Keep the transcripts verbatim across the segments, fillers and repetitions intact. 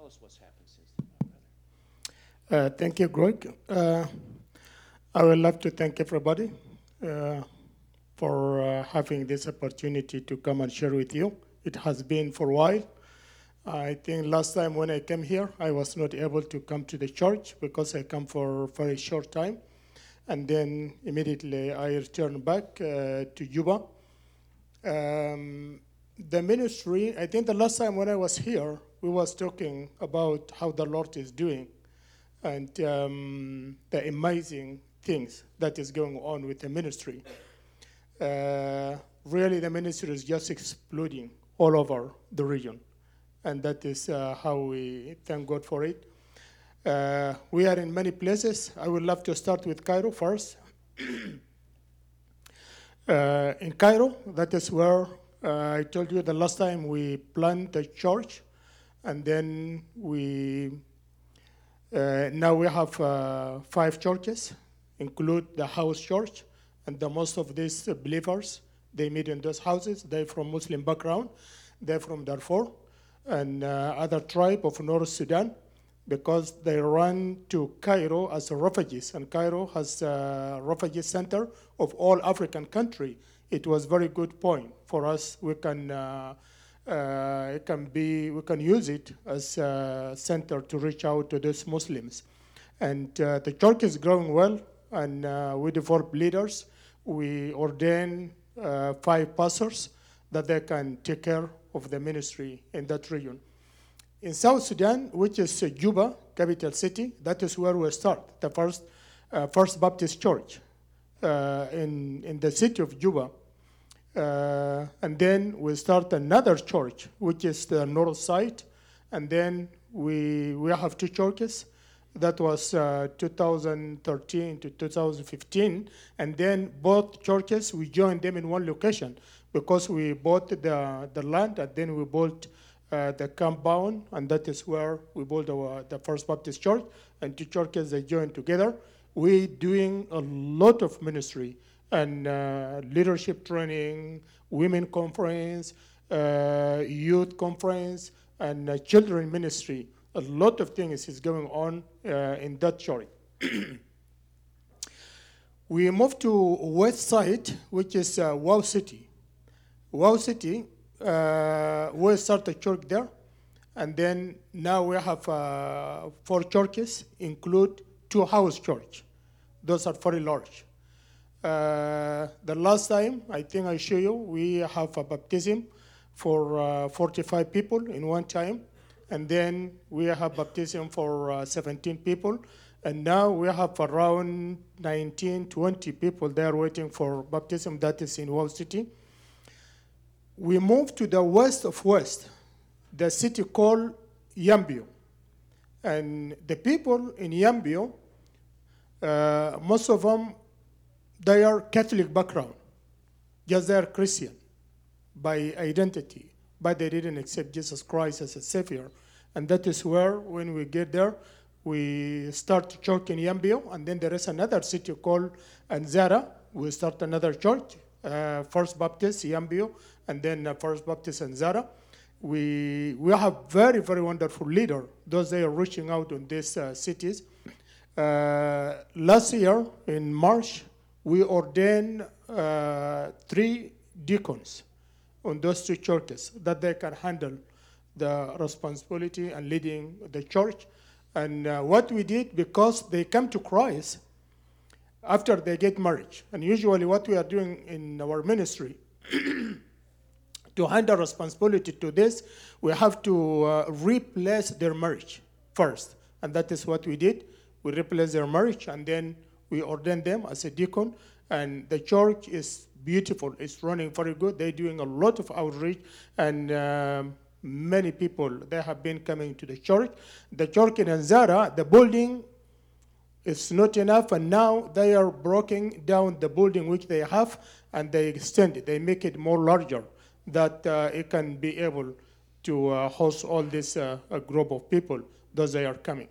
us what's happened since then, my brother. Uh, thank you, Greg. Uh, I would love to thank everybody uh, for uh, having this opportunity to come and share with you. It has been for a while. I think last time when I came here, I was not able to come to the church because I come for a very short time. And then immediately I returned back uh, to Juba. Um, the ministry, I think the last time when I was here, we was talking about how the Lord is doing and um, the amazing things that is going on with the ministry. Uh, really, the ministry is just exploding all over the region, and that is uh, how we thank God for it. Uh, we are in many places. I would love to start with Cairo first. uh, in Cairo, that is where uh, I told you the last time we planned the church, and then we uh, now we have uh, five churches, include the house church, and the most of these believers they meet in those houses. They're from Muslim background, they're from Darfur and uh, other tribe of North Sudan, because they run to Cairo as refugees, and Cairo has a refugee center of all African country. It was very good point for us. We can uh, uh, it can be we can use it as a center to reach out to those Muslims, and uh, the church is growing well, and uh, we develop leaders. We ordain uh, five pastors that they can take care of the ministry in that region. In South Sudan, which is uh, Juba, capital city, that is where we start, the first uh, First Baptist Church uh, in, in the city of Juba. Uh, and then we start another church, which is the north side. And then we, we have two churches. That was uh, two thousand thirteen to two thousand fifteen. And then both churches, we joined them in one location because we bought the, the land, and then we built Uh, the compound, and that is where we built our, the First Baptist Church, and two churches they joined together. We doing a lot of ministry and uh, leadership training, women conference, uh, youth conference, and uh, children ministry. A lot of things is going on uh, in that church. We moved to West Side, which is uh, Wow City. Wow City. Uh, we started a church there, and then now we have uh, four churches, include two house church. Those are very large. Uh, the last time, I think I show you, we have a baptism for uh, forty-five people in one time, and then we have baptism for uh, seventeen people, and now we have around nineteen, twenty people there waiting for baptism. That is in Wow City. We moved to the west of West, the city called Yambio. And the people in Yambio, uh, most of them, they are Catholic background, just they are Christian by identity, but they didn't accept Jesus Christ as a savior. And that is where, when we get there, we start church in Yambio, and then there is another city called Anzara. We start another church, uh, First Baptist Yambio, and then uh, First Baptist Anzara. We we have very, very wonderful leader. Those they are reaching out in these uh, cities. Uh, last year, in March, we ordained uh, three deacons on those two churches that they can handle the responsibility and leading the church. And uh, what we did, because they come to Christ after they get married, and usually what we are doing in our ministry, to handle responsibility to this, we have to uh, replace their marriage first. And that is what we did. We replaced their marriage, and then we ordained them as a deacon. And the church is beautiful. It's running very good. They're doing a lot of outreach, and um, many people, they have been coming to the church. The church in Anzara, the building is not enough, and now they are breaking down the building which they have, and they extend it. They make it more larger, that uh, it can be able to uh, host all this uh, group of people, those they are coming.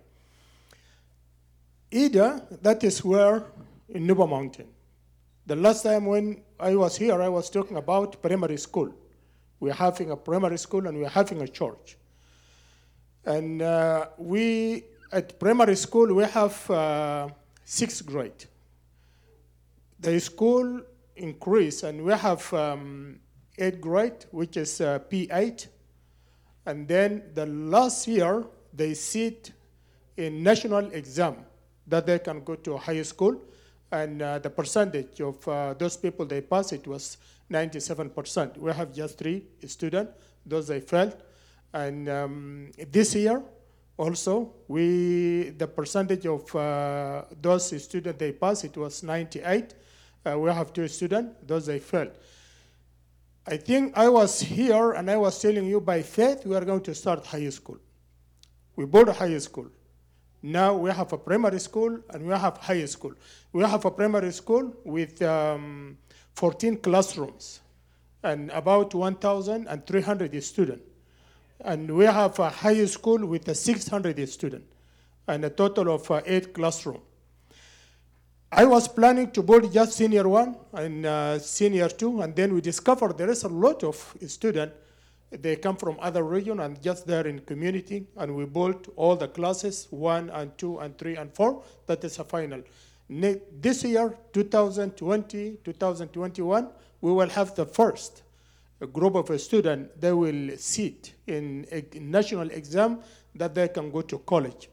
Ida, that is where, in Nuba Mountain. The last time when I was here, I was talking about primary school. We're having a primary school and we're having a church. And uh, we, at primary school, we have uh, sixth grade. The school increased, and we have um, eighth grade, which is uh, P eight. And then the last year, they sit in national exam that they can go to high school. And uh, the percentage of uh, those people they pass, it was ninety-seven percent. We have just three students, those they failed. And um, this year, also, we the percentage of uh, those students they pass, it was ninety-eight. Uh, we have two students, those they failed. I think I was here and I was telling you by faith we are going to start high school. We bought a high school. Now we have a primary school and we have high school. We have a primary school with um, fourteen classrooms and about one thousand three hundred students. And we have a high school with a six hundred students and a total of uh, eight classrooms. I was planning to build just senior one and uh, senior two, and then we discovered there is a lot of students. They come from other regions and just there in community, and we built all the classes, one and two and three and four. That is a final. Ne this year, two thousand twenty, two thousand twenty-one, we will have the first group of students. They will sit in a national exam that they can go to college.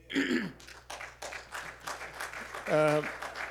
uh,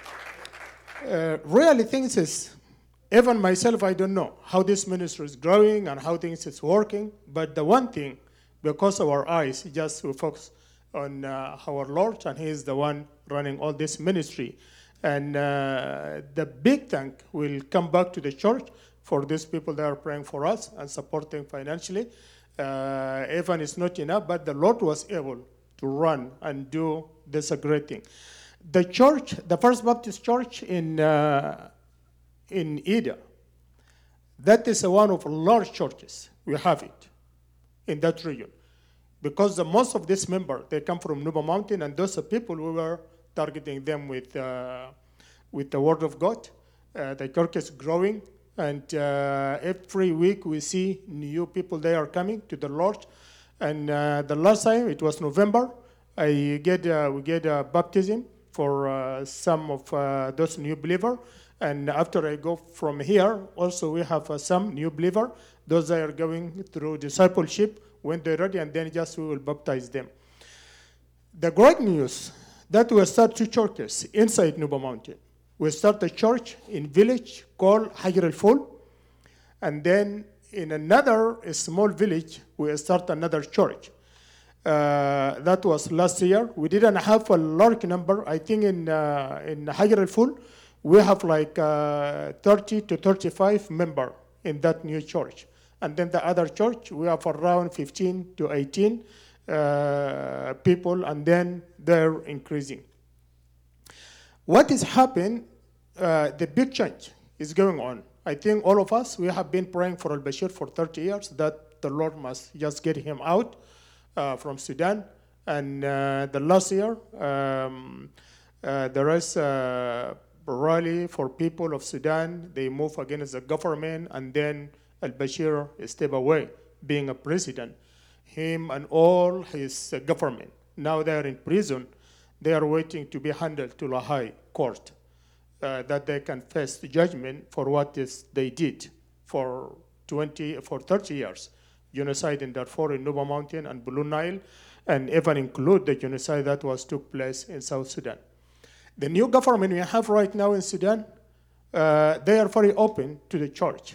uh, really things is, even myself, I don't know how this ministry is growing and how things is working. But the one thing, because of our eyes, just we focus on uh, our Lord, and He is the one running all this ministry. And uh, the big thank will come back to the church for these people that are praying for us and supporting financially. Uh, even it's not enough, but the Lord was able to run and do this a great thing. The church, the First Baptist Church in uh, in Ida, that is a one of large churches. We have it in that region. Because the most of these members, they come from Nuba Mountain, and those are people we were targeting them with, uh, with the Word of God. Uh, the church is growing, and uh, every week we see new people, they are coming to the Lord. And uh, the last time, it was November, I get, uh, we get a baptism for uh, some of uh, those new believers. And after I go from here, also we have uh, some new believers. Those that are going through discipleship when they're ready, and then just we will baptize them. The great news that we start two churches inside Nuba Mountain. We start a church in village called Hajar al-Ful, and then in another small village, we start another church. Uh, that was last year. We didn't have a large number. I think in uh, in Hajar al-Ful, we have like uh, thirty to thirty-five members in that new church. And then the other church, we have around fifteen to eighteen uh, people, and then they're increasing. What is happening, uh, the big change is going on. I think all of us, we have been praying for al-Bashir for thirty years that the Lord must just get him out uh, from Sudan. And uh, the last year, um, uh, there is a rally for people of Sudan. They move against the government, and then al-Bashir step away, being a president. Him and all his uh, government. Now they are in prison. They are waiting to be handled to the high court, uh, that they can face judgment for what is they did for twenty, for thirty years. Genocide in Darfur, in Nuba Mountain, and Blue Nile, and even include the genocide that was took place in South Sudan. The new government we have right now in Sudan, uh, they are very open to the church.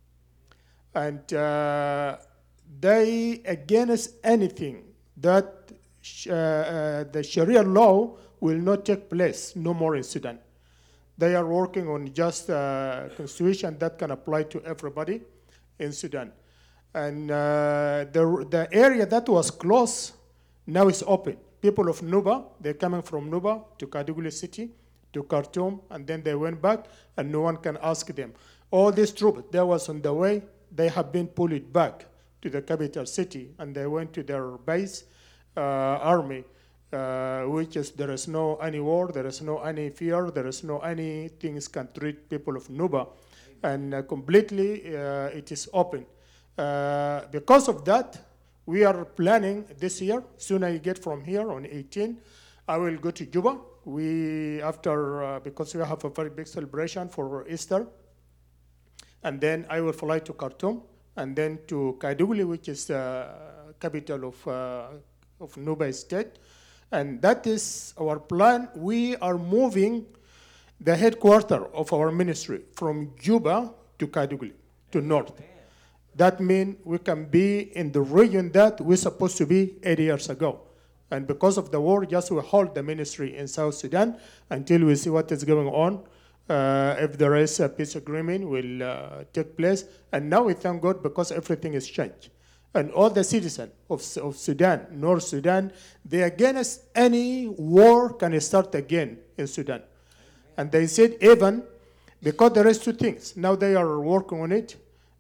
And uh, they against anything that sh uh, uh, the Sharia law will not take place no more in Sudan. They are working on just a constitution that can apply to everybody in Sudan. And uh, the, the area that was closed now is open. People of Nuba, they're coming from Nuba to Kadugli city, to Khartoum, and then they went back, and no one can ask them. All these troops that was on the way, they have been pulled back to the capital city, and they went to their base uh, army, uh, which is there is no any war, there is no any fear, there is no any things can treat people of Nuba, and uh, completely uh, it is open. Uh, because of that, we are planning this year, soon I get from here on eighteen, I will go to Juba. We, after, uh, because we have a very big celebration for Easter, and then I will fly to Khartoum, and then to Kaidugli, which is the capital of, uh, of Nuba State. And that is our plan. We are moving the headquarters of our ministry from Juba to Kaidugli, to north. That means we can be in the region that we're supposed to be eight years ago. And because of the war, just we hold the ministry in South Sudan until we see what is going on. Uh, if there is a peace agreement, will uh, take place. And now we thank God because everything is changed. And all the citizens of, of Sudan, North Sudan, they against any war can start again in Sudan. And they said even, because there is two things, now they are working on it,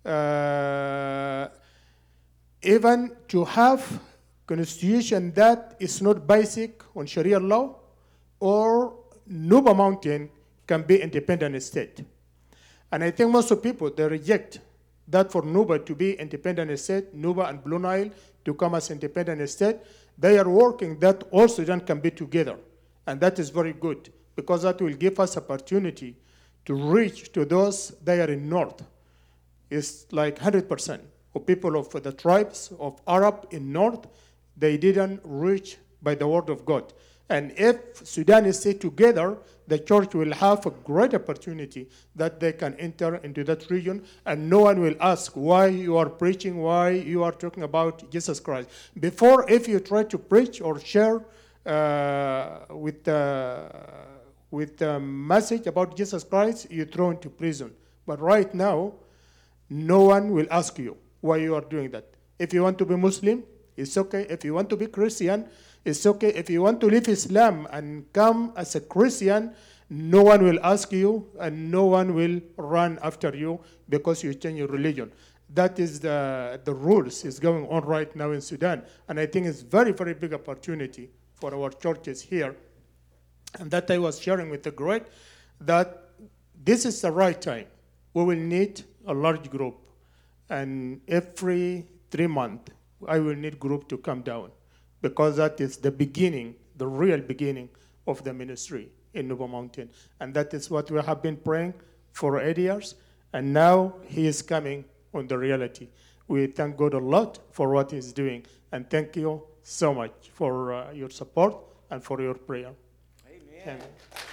uh, even to have constitution that is not basic on Sharia law, or Nuba Mountain can be independent state. And I think most of people, they reject that for Nuba to be independent state, Nuba and Blue Nile to come as independent state. They are working that all Sudan can be together. And that is very good, because that will give us opportunity to reach to those that are in north. It's like one hundred percent of people of the tribes of Arab in north, they didn't reach by the word of God. And if Sudan is stay together, the church will have a great opportunity that they can enter into that region, and no one will ask why you are preaching, why you are talking about Jesus Christ. Before, if you try to preach or share uh, with, uh, with a message about Jesus Christ, you're thrown into prison. But right now, no one will ask you why you are doing that. If you want to be Muslim, it's okay. If you want to be Christian, it's okay. If you want to leave Islam and come as a Christian, no one will ask you and no one will run after you because you change your religion. That is the, the rules is going on right now in Sudan. And I think it's very, very big opportunity for our churches here. And that I was sharing with the great, that this is the right time. We will need a large group. And every three months, I will need group to come down, because that is the beginning, the real beginning of the ministry in Nuba Mountain. And that is what we have been praying for eight years. And now he is coming on the reality. We thank God a lot for what he's doing. And thank you so much for uh, your support and for your prayer. Amen. Amen.